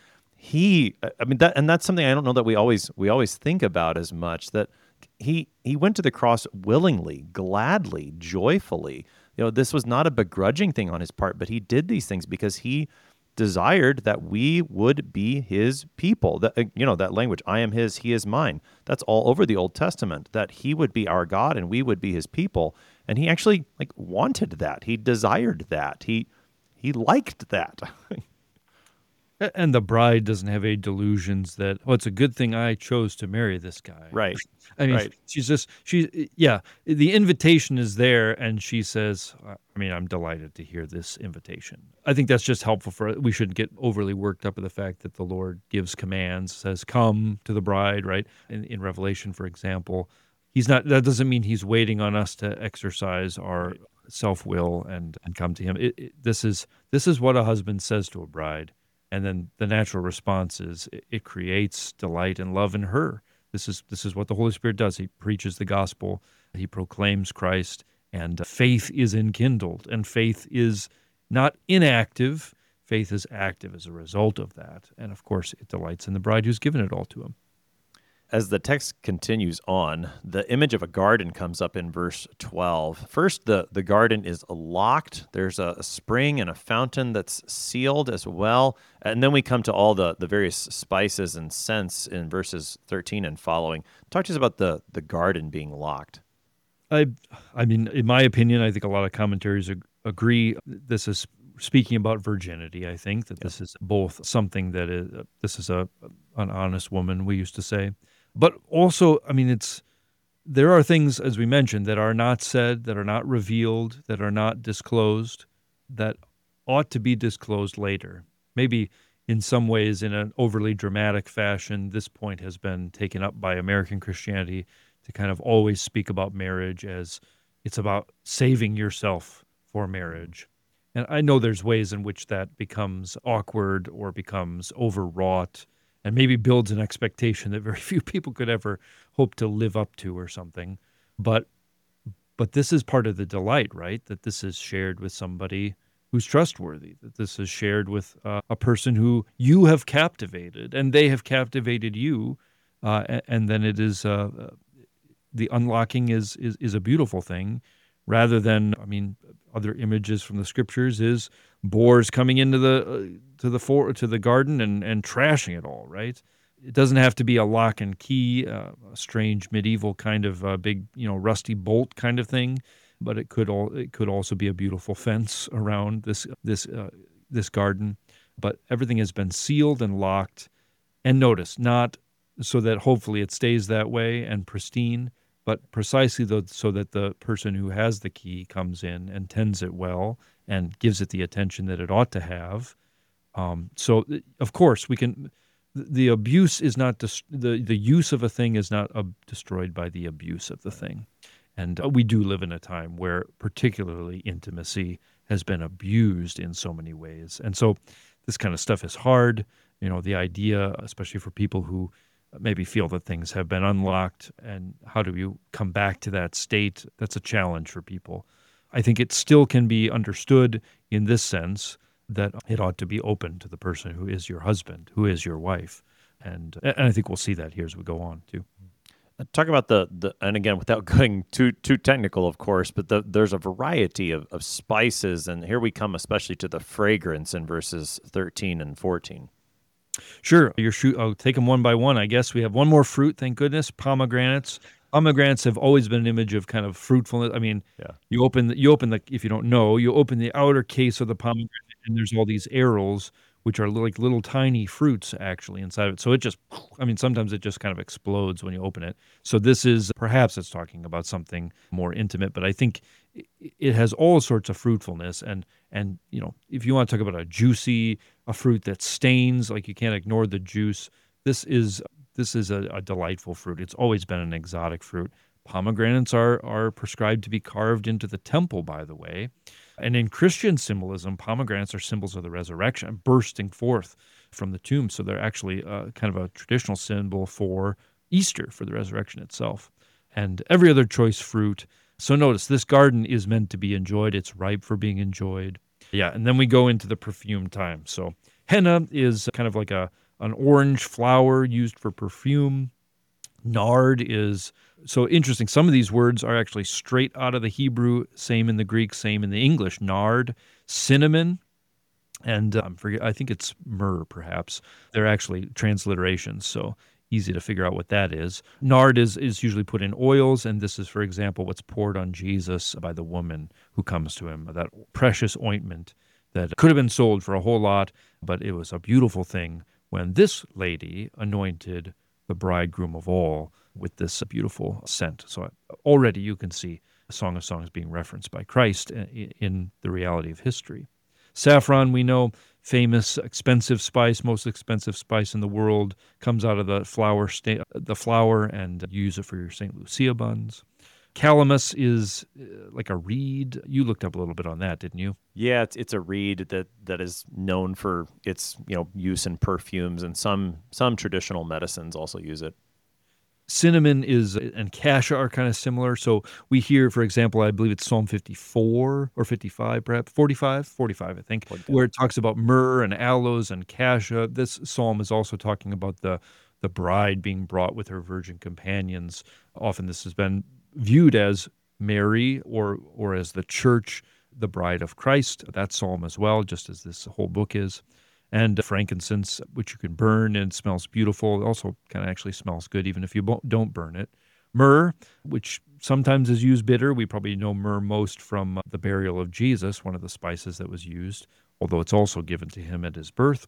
he I mean that, and that's something I don't know that we always we always think about as much, that he he went to the cross willingly, gladly, joyfully. You know, this was not a begrudging thing on his part, but he did these things because he desired that we would be his people. That, you know, that language, I am his, he is mine. That's all over the Old Testament, that he would be our God and we would be his people. And he actually like wanted that. He desired that. He he liked that. And the bride doesn't have any delusions that, oh, it's a good thing I chose to marry this guy. Right. I mean, right. she's just, she, yeah, the invitation is there, and she says, I mean, I'm delighted to hear this invitation. I think that's just helpful for, we shouldn't get overly worked up with the fact that the Lord gives commands, says, come to the bride, right? In, in Revelation, for example, he's not, that doesn't mean he's waiting on us to exercise our right. self-will and, and come to him. It, it, this is this is what a husband says to a bride. And then the natural response is it, it creates delight and love in her. This is this is what the Holy Spirit does. He preaches the gospel, he proclaims Christ, and faith is enkindled. And faith is not inactive. Faith is active as a result of that. And of course, it delights in the bride who's given it all to him. As the text continues on, the image of a garden comes up in verse twelve. First, the, the garden is locked. There's a, a spring and a fountain that's sealed as well. And then we come to all the, the various spices and scents in verses thirteen and following. Talk to us about the, the garden being locked. I, I mean, in my opinion, I think a lot of commentaries ag- agree. This is speaking about virginity. I think that this is both something that is, uh, this is a an honest woman, we used to say. But also, I mean, it's there are things, as we mentioned, that are not said, that are not revealed, that are not disclosed, that ought to be disclosed later. Maybe in some ways, in an overly dramatic fashion, this point has been taken up by American Christianity to kind of always speak about marriage as it's about saving yourself for marriage. And I know there's ways in which that becomes awkward or becomes overwrought, and maybe builds an expectation that very few people could ever hope to live up to or something. But But this is part of the delight, right? That this is shared with somebody who's trustworthy, that this is shared with uh, a person who you have captivated, and they have captivated you, uh, and, and then it is uh, the unlocking is, is is a beautiful thing, rather than, I mean, other images from the scriptures is boars coming into the uh, to the for, to the garden and and trashing it all, right? It doesn't have to be a lock and key, uh, a strange medieval kind of uh, big, you know, rusty bolt kind of thing. But it could all it could also be a beautiful fence around this this uh, this garden. But everything has been sealed and locked. And notice, not so that hopefully it stays that way and pristine, but precisely though, so that the person who has the key comes in and tends it well and gives it the attention that it ought to have. Um, so, of course, we can. The abuse is not dis- the the use of a thing is not uh, destroyed by the abuse of the thing. And we do live in a time where particularly intimacy has been abused in so many ways. And so this kind of stuff is hard. You know, the idea, especially for people who maybe feel that things have been unlocked, and how do you come back to that state? That's a challenge for people. I think it still can be understood in this sense that it ought to be open to the person who is your husband, who is your wife. And, and I think we'll see that here as we go on, too. Talk about the, the and again, without going too too technical, of course, but the, there's a variety of, of spices, and here we come especially to the fragrance in verses thirteen and fourteen. Sure. Your shoot, I'll take them one by one, I guess. We have one more fruit, thank goodness, pomegranates. Pomegranates have always been an image of kind of fruitfulness. I mean, yeah. you open the, you open the, if you don't know, you open the outer case of the pomegranate, and there's all these arils, which are like little tiny fruits actually inside of it. So it just, I mean, sometimes it just kind of explodes when you open it. So this is, perhaps it's talking about something more intimate, but I think it has all sorts of fruitfulness. And, and you know, if you want to talk about a juicy, a fruit that stains, like you can't ignore the juice, this is this is a, a delightful fruit. It's always been an exotic fruit. Pomegranates are are prescribed to be carved into the temple, by the way. And in Christian symbolism, pomegranates are symbols of the resurrection, bursting forth from the tomb. So they're actually uh, kind of a traditional symbol for Easter, for the resurrection itself. And every other choice fruit. So notice, this garden is meant to be enjoyed. It's ripe for being enjoyed. Yeah, and then we go into the perfume time. So henna is kind of like a an orange flower used for perfume. Nard is, so interesting, some of these words are actually straight out of the Hebrew, same in the Greek, same in the English. Nard, cinnamon, and um, forget, I think it's myrrh, perhaps. They're actually transliterations, so easy to figure out what that is. Nard is, is usually put in oils, and this is, for example, what's poured on Jesus by the woman who comes to him, that precious ointment that could have been sold for a whole lot, but it was a beautiful thing when this lady anointed the bridegroom of all with this beautiful scent. So already you can see a Song of Songs being referenced by Christ in the reality of history. Saffron, we know, famous, expensive spice, most expensive spice in the world, comes out of the flour, sta- the flour, and you use it for your Saint Lucia buns. Calamus is uh, like a reed. You looked up a little bit on that, didn't you? Yeah, it's it's a reed that, that is known for its, you know, use in perfumes, and some some traditional medicines also use it. Cinnamon is and cassia are kind of similar. So we hear, for example, I believe it's Psalm fifty-four or fifty-five, perhaps forty-five, forty-five, I think, forty-five. Where it talks about myrrh and aloes and cassia. This psalm is also talking about the the bride being brought with her virgin companions. Often this has been viewed as Mary or or as the church, the bride of Christ. That psalm as well, just as this whole book is. And frankincense, which you can burn and it smells beautiful. It also kind of actually smells good even if you don't burn it. Myrrh, which sometimes is used bitter. We probably know myrrh most from the burial of Jesus, one of the spices that was used, although it's also given to him at his birth.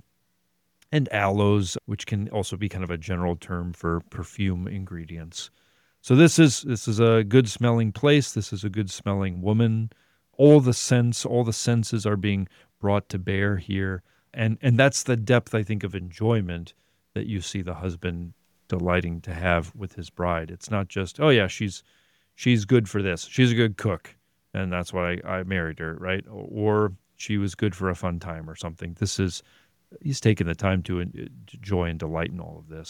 And aloes, which can also be kind of a general term for perfume ingredients. So this is this is a good-smelling place. This is a good-smelling woman. All the scents, all the senses are being brought to bear here. And and that's the depth, I think, of enjoyment that you see the husband delighting to have with his bride. It's not just, oh, yeah, she's she's good for this. She's a good cook, and that's why I, I married her, right? Or she was good for a fun time or something. This is, he's taken the time to enjoy and delight in all of this.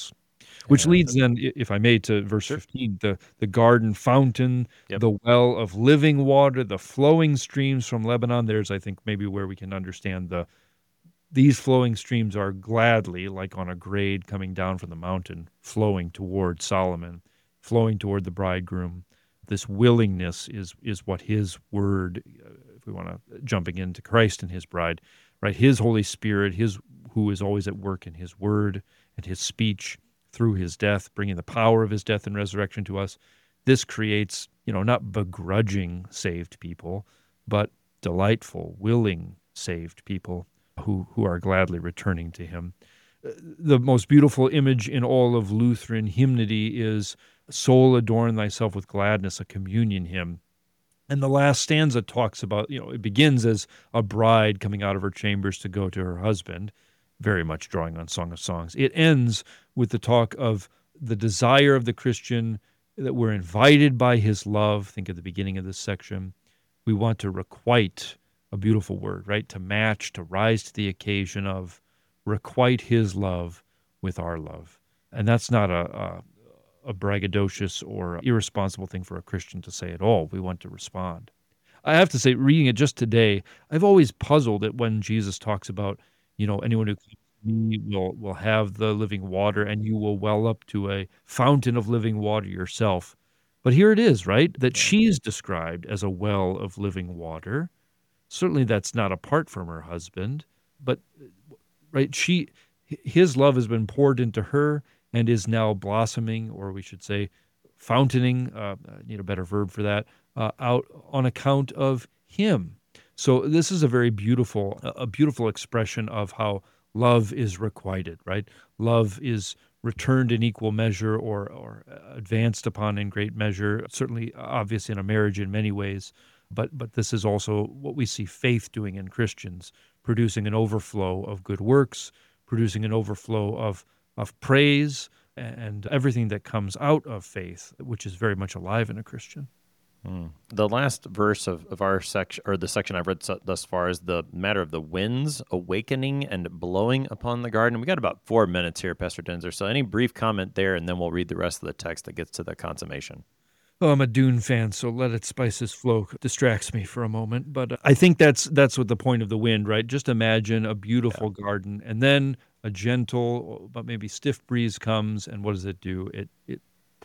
Which Yeah. leads then, i- if I may, to verse Sure. fifteen, the, the garden fountain, Yep. the well of living water, the flowing streams from Lebanon. There's, I think, maybe where we can understand the these flowing streams are gladly, like on a grade coming down from the mountain, flowing toward Solomon, flowing toward the bridegroom. This willingness is is what his word, uh, if we want to, jumping into Christ and his bride, right? His Holy Spirit, his who is always at work in his word and his speech through his death, bringing the power of his death and resurrection to us. This creates, you know, not begrudging saved people, but delightful, willing saved people who, who are gladly returning to him. The most beautiful image in all of Lutheran hymnody is "Soul, adorn thyself with gladness," a communion hymn. And the last stanza talks about, you know, it begins as a bride coming out of her chambers to go to her husband, very much drawing on Song of Songs. It ends with the talk of the desire of the Christian that we're invited by his love. Think at the beginning of this section. We want to requite, a beautiful word, right? To match, to rise to the occasion of, requite his love with our love. And that's not a, a, a braggadocious or irresponsible thing for a Christian to say at all. We want to respond. I have to say, reading it just today, I've always puzzled at when Jesus talks about, you know, anyone who comes to me will, will have the living water, and you will well up to a fountain of living water yourself. But here it is, right? That she's described as a well of living water. Certainly that's not apart from her husband, but right, she, his love has been poured into her and is now blossoming, or we should say fountaining, uh, I need a better verb for that, uh, out on account of him. So this is a very beautiful, a beautiful expression of how love is requited, right? Love is returned in equal measure, or, or advanced upon in great measure, certainly obvious in a marriage in many ways. But but this is also what we see faith doing in Christians, producing an overflow of good works, producing an overflow of, of praise, and everything that comes out of faith, which is very much alive in a Christian. Mm. The last verse of, of our section, or the section I've read thus far, is the matter of the winds awakening and blowing upon the garden. We got about four minutes here, Pastor Denzer. So any brief comment there, and then we'll read the rest of the text that gets to the consummation. Oh, I'm a Dune fan, so let it spice his flow distracts me for a moment. But I think that's that's what the point of the wind, right? Just imagine a beautiful yeah. garden, and then a gentle but maybe stiff breeze comes, and what does it do? It it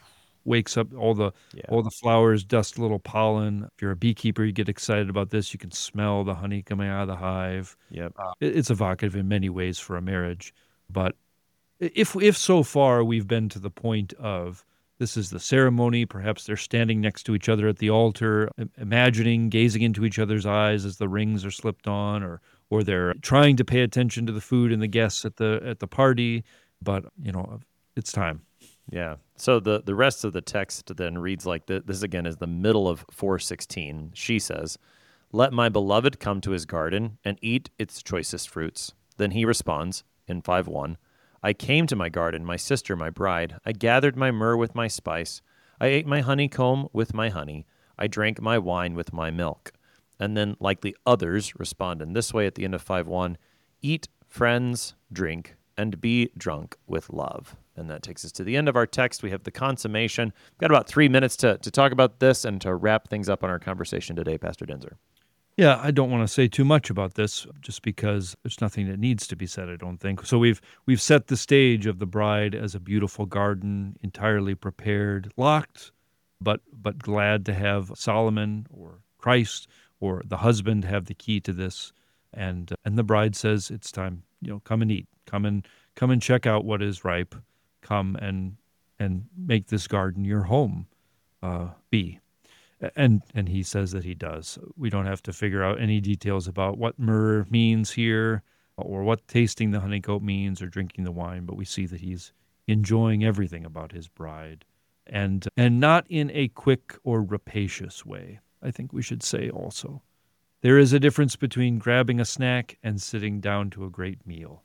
wakes up all the yeah. all the flowers, dust a little pollen. If you're a beekeeper, you get excited about this. You can smell the honey coming out of the hive. Yep. Uh, it, it's evocative in many ways for a marriage. But if if so far we've been to the point of, this is the ceremony. Perhaps they're standing next to each other at the altar, imagining, gazing into each other's eyes as the rings are slipped on, or or they're trying to pay attention to the food and the guests at the at the party. But, you know, it's time. Yeah. So the, the rest of the text then reads like this. This, again, is the middle of four sixteen. She says, "Let my beloved come to his garden and eat its choicest fruits." Then he responds in five one, "I came to my garden, my sister, my bride. I gathered my myrrh with my spice. I ate my honeycomb with my honey. I drank my wine with my milk." And then, like the others, respond in this way at the end of five one, "Eat, friends, drink, and be drunk with love." And that takes us to the end of our text. We have the consummation. We've got about three minutes to, to talk about this and to wrap things up on our conversation today, Pastor Denzer. Yeah, I don't want to say too much about this, just because there's nothing that needs to be said, I don't think. So we've we've set the stage of the bride as a beautiful garden, entirely prepared, locked, but but glad to have Solomon or Christ or the husband have the key to this. And and the bride says, it's time, you know, come and eat, come and come and check out what is ripe, come and and make this garden your home, uh, be. And and he says that he does. We don't have to figure out any details about what myrrh means here, or what tasting the honeycomb means, or drinking the wine, but we see that he's enjoying everything about his bride, and and not in a quick or rapacious way, I think we should say also. There is a difference between grabbing a snack and sitting down to a great meal.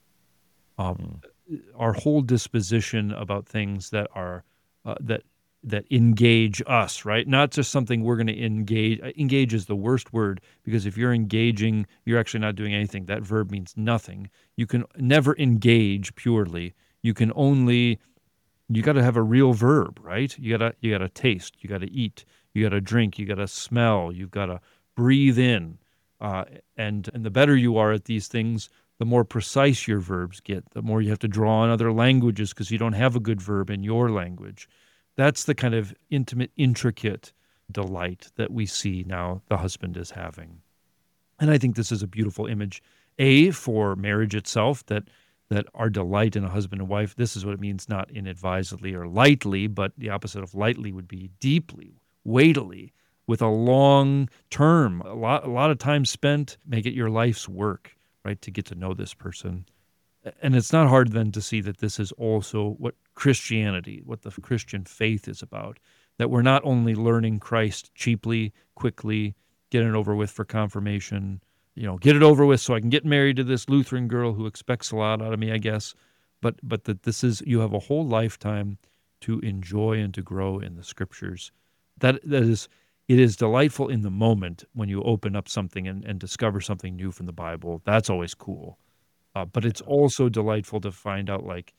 Um, mm. Our whole disposition about things that are uh, that that engage us, right? Not just something we're going to engage. Engage is the worst word, because if you're engaging, you're actually not doing anything. That verb means nothing. You can never engage purely. You can only You got to have a real verb, right? You got to you got to taste, you got to eat, you got to drink, you got to smell, you've got to breathe in. Uh, and and the better you are at these things, the more precise your verbs get, the more you have to draw on other languages because you don't have a good verb in your language. That's the kind of intimate, intricate delight that we see now the husband is having. And I think this is a beautiful image, A, for marriage itself, that that our delight in a husband and wife, this is what it means, not inadvisedly or lightly, but the opposite of lightly would be deeply, weightily, with a long term, a lot, a lot of time spent, make it your life's work, right, to get to know this person. And it's not hard then to see that this is also what Christianity, what the Christian faith is about, that we're not only learning Christ cheaply, quickly, getting it over with for confirmation, you know, get it over with so I can get married to this Lutheran girl who expects a lot out of me, I guess, but but that this is, you have a whole lifetime to enjoy and to grow in the Scriptures. That that is, it is delightful in the moment when you open up something and, and discover something new from the Bible. That's always cool. Uh, but it's also delightful to find out, like,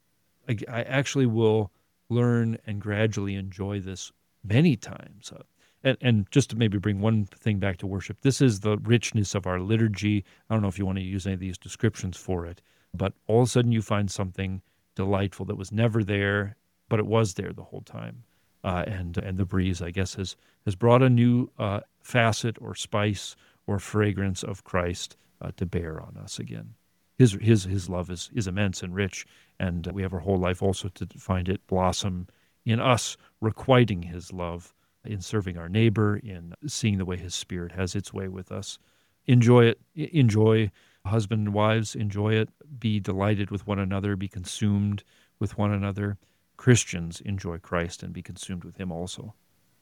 I, I actually will learn and gradually enjoy this many times. Uh, and, and just to maybe bring one thing back to worship, this is the richness of our liturgy. I don't know if you want to use any of these descriptions for it, but all of a sudden you find something delightful that was never there, but it was there the whole time. Uh, and and the breeze, I guess, has has brought a new uh, facet or spice or fragrance of Christ uh, to bear on us again. His his his love is, is immense and rich, and we have our whole life also to find it blossom in us, requiting his love, in serving our neighbor, in seeing the way his Spirit has its way with us. Enjoy it. Enjoy, husband and wives, enjoy it. Be delighted with one another. Be consumed with one another. Christians enjoy Christ and be consumed with him also.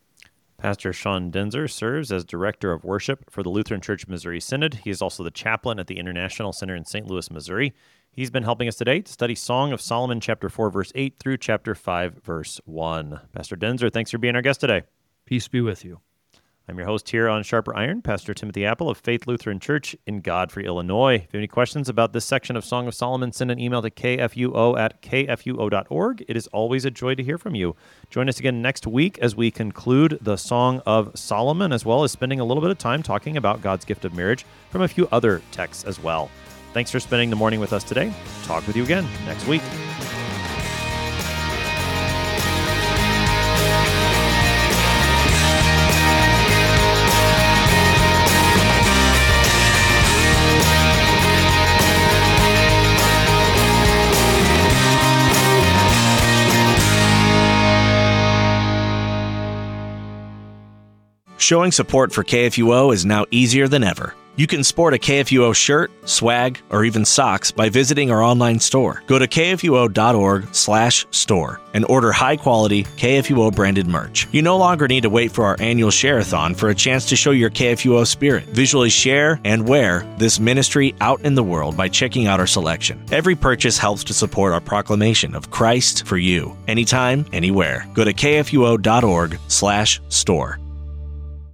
Pastor Sean Denzer serves as Director of Worship for the Lutheran Church Missouri Synod. He is also the chaplain at the International Center in Saint Louis, Missouri. He's been helping us today to study Song of Solomon, chapter four, verse eight through chapter five, verse one. Pastor Denzer, thanks for being our guest today. Peace be with you. I'm your host here on Sharper Iron, Pastor Timothy Apple of Faith Lutheran Church in Godfrey, Illinois. If you have any questions about this section of Song of Solomon, send an email to k f u o at k f u o dot org. It is always a joy to hear from you. Join us again next week as we conclude the Song of Solomon, as well as spending a little bit of time talking about God's gift of marriage from a few other texts as well. Thanks for spending the morning with us today. Talk with you again next week. Showing support for K F U O is now easier than ever. You can sport a K F U O shirt, swag, or even socks by visiting our online store. Go to k f u o dot org slash store and order high-quality K F U O branded merch. You no longer need to wait for our annual share-a-thon for a chance to show your K F U O spirit. Visually share and wear this ministry out in the world by checking out our selection. Every purchase helps to support our proclamation of Christ for you, anytime, anywhere. Go to k f u o dot org slash store.